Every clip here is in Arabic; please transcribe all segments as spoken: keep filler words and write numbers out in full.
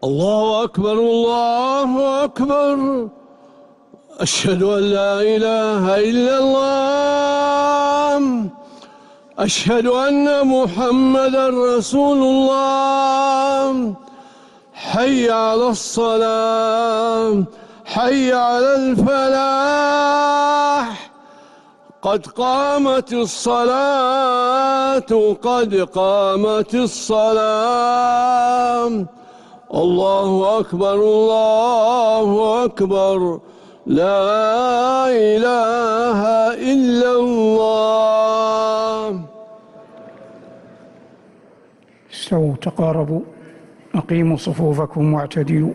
الله أكبر الله أكبر. أشهد أن لا إله إلا الله. أشهد أن محمدًا رسول الله. حي على الصلاة، حي على الفلاح. قد قامت الصلاة، قد قامت الصلاة. الله أكبر الله أكبر. لا إله إلا الله. استووا تقاربوا، أقيموا صفوفكم واعتدلوا.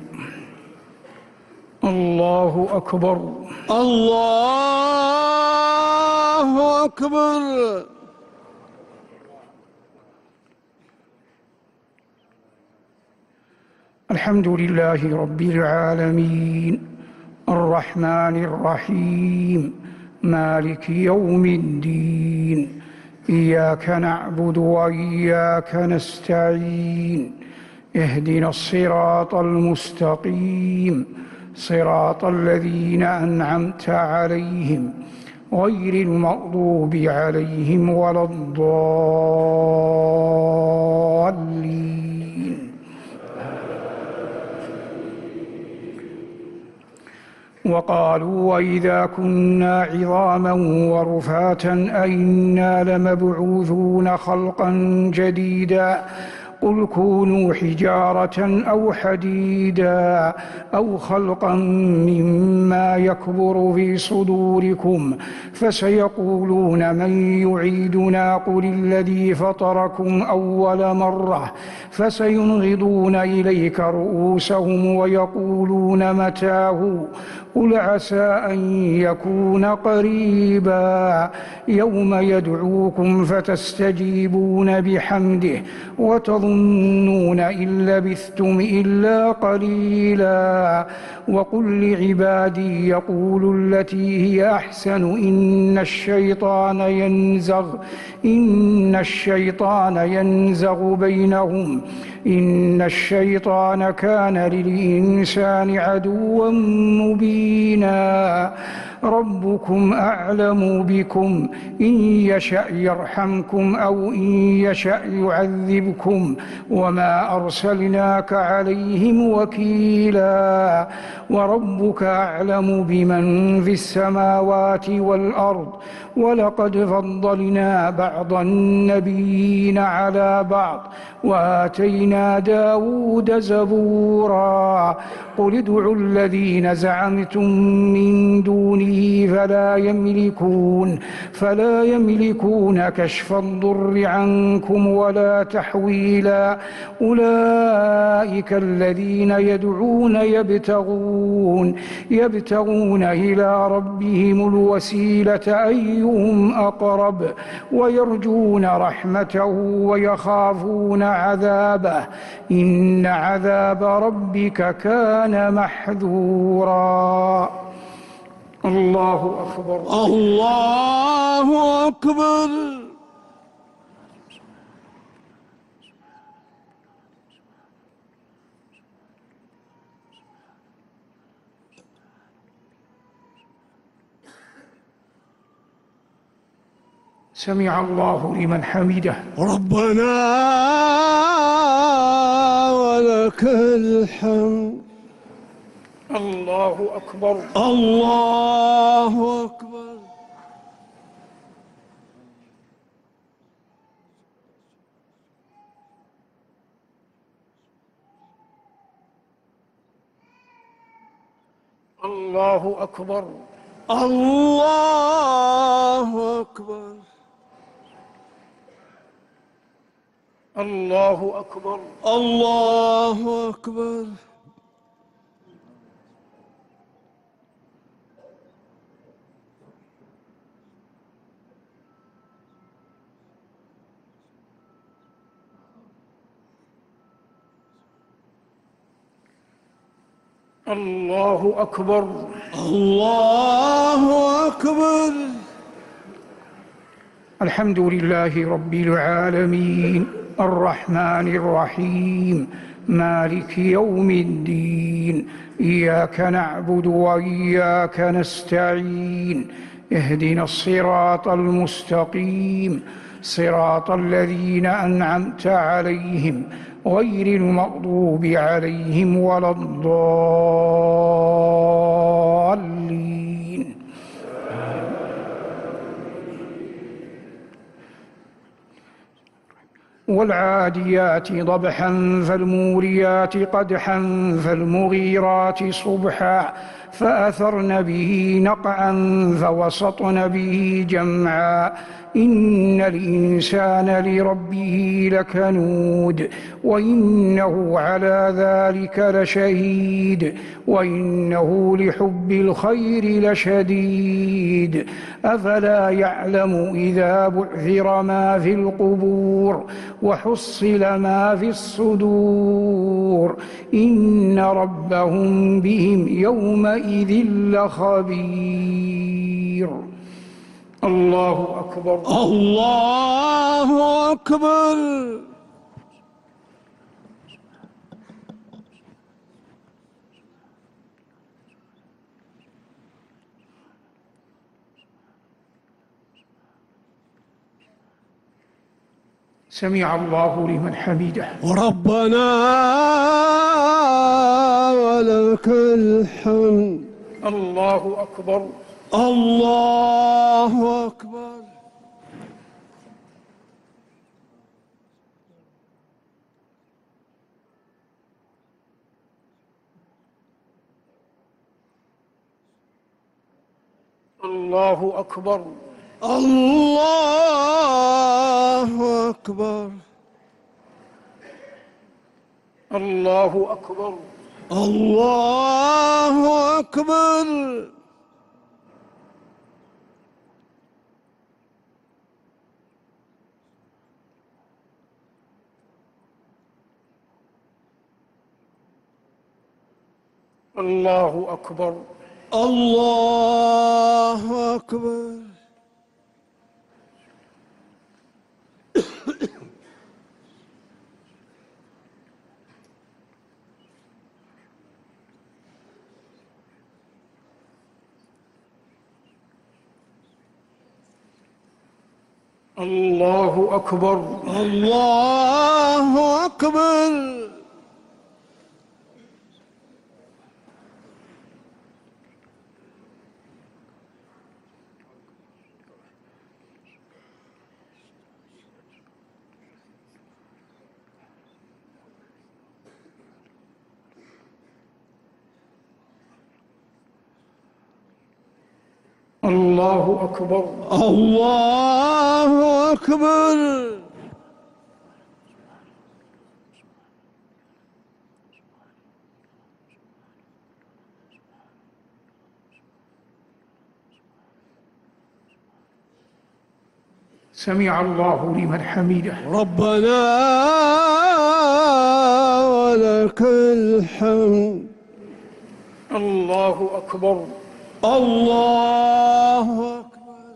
الله أكبر الله أكبر. الحمد لله رب العالمين، الرحمن الرحيم، مالك يوم الدين. إياك نعبد وإياك نستعين. اهدنا الصراط المستقيم، صراط الذين أنعمت عليهم غير المغضوب عليهم ولا الضالين. وقالوا وإذا كنا عظاما ورفاتا أئنا لمبعوثون خلقا جديدا. قل كونوا حجارة أو حديدا أو خلقا مما يكبر في صدوركم فسيقولون من يعيدنا قل الذي فطركم أول مرة فسينغضون إليك رؤوسهم ويقولون متاه قل عسى أن يكون قريبا. يوم يدعوكم فتستجيبون بحمده وتظنون إن لبثتم إلا قليلا. وقل لعبادي يقولوا التي هي أحسن إن الشيطان ينزغ إن الشيطان ينزغ بينهم إن الشيطان كان للإنسان عدوا مبينا. ربكم أعلم بكم إن يشأ يرحمكم أو إن يشأ يعذبكم وما أرسلناك عليهم وكيلا. وربك أعلم بمن في السماوات والأرض ولقد فضلنا بعض النبيين على بعض وآتينا داود زبورا. قل ادعوا الذين زعمتم من دونه فلا يملكون فلا يملكون كشف الضر عنكم ولا تحويلا. أولئك الذين يدعون يبتغون يبتغون إلى ربهم الوسيلة أيهم أقرب ويرجون رحمته ويخافون عذابه إن عذاب ربك كان محذورا. الله أكبر الله أكبر. سمع الله لمن حمده. ربنا ولك الحمد. الله أكبر الله أكبر. الله أكبر الله أكبر. الله أكبر الله أكبر. الله أكبر الله أكبر. الحمد لله رب العالمين الرحمن الرحيم مالك يوم الدين إياك نعبد وإياك نستعين اهدنا الصراط المستقيم صراط الذين أنعمت عليهم غير المغضوب عليهم ولا الضالين. والعاديات ضبحا فالموريات قدحا فالمغيرات صبحا فأثرن به نقعا فوسطن به جمعا إن الإنسان لربه لكنود وإنه على ذلك لشهيد وإنه لحب الخير لشديد أفلا يعلم إذا بعثر ما في القبور وحصل ما في الصدور إن ربهم بهم يومئذ لخبير. الله أكبر. الله أكبر. سمع الله لمن حمده. ربنا ولك الحمد. الله أكبر. الله أكبر. الله أكبر. الله أكبر. الله أكبر. الله أكبر. الله أكبر. الله أكبر. الله أكبر. الله أكبر. الله أكبر. الله أكبر. سمع الله لمن حمده. ربنا ولك الحمد. الله أكبر. الله أكبر.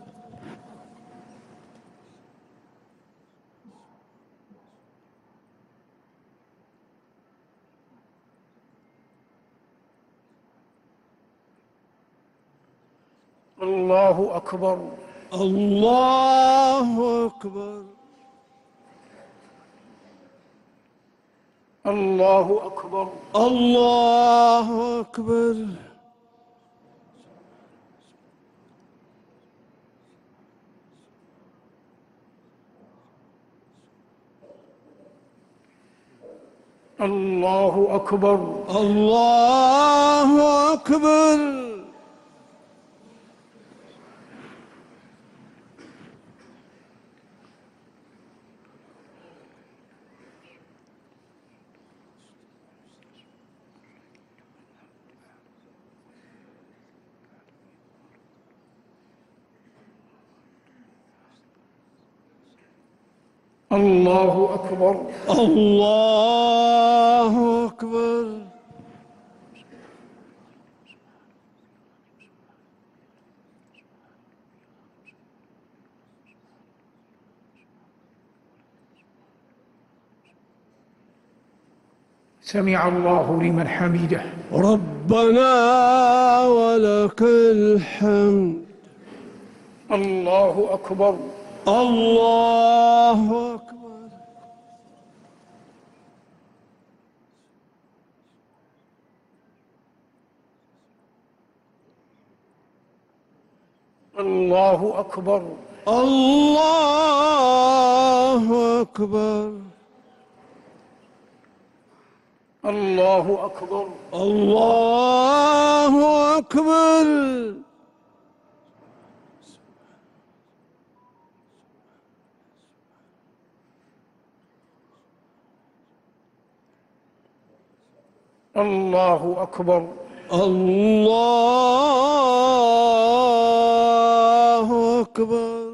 الله أكبر. الله أكبر. الله أكبر. الله أكبر. الله أكبر. الله أكبر. الله أكبر. الله أكبر. سمع الله لمن حمده. ربنا ولك الحمد. الله أكبر. الله أكبر. الله أكبر. الله أكبر. الله أكبر. الله أكبر. الله أكبر. الله أكبر.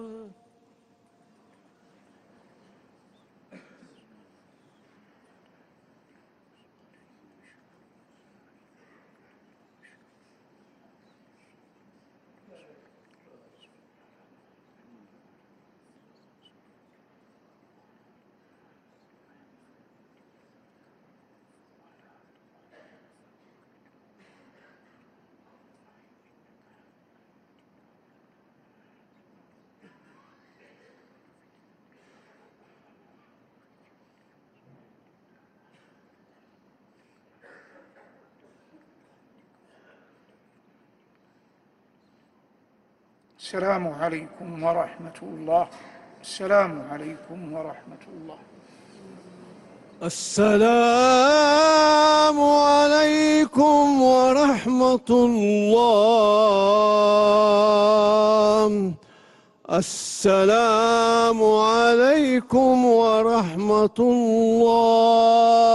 السلام عليكم ورحمة الله. السلام عليكم ورحمة الله. السلام عليكم ورحمة الله. السلام عليكم ورحمة الله.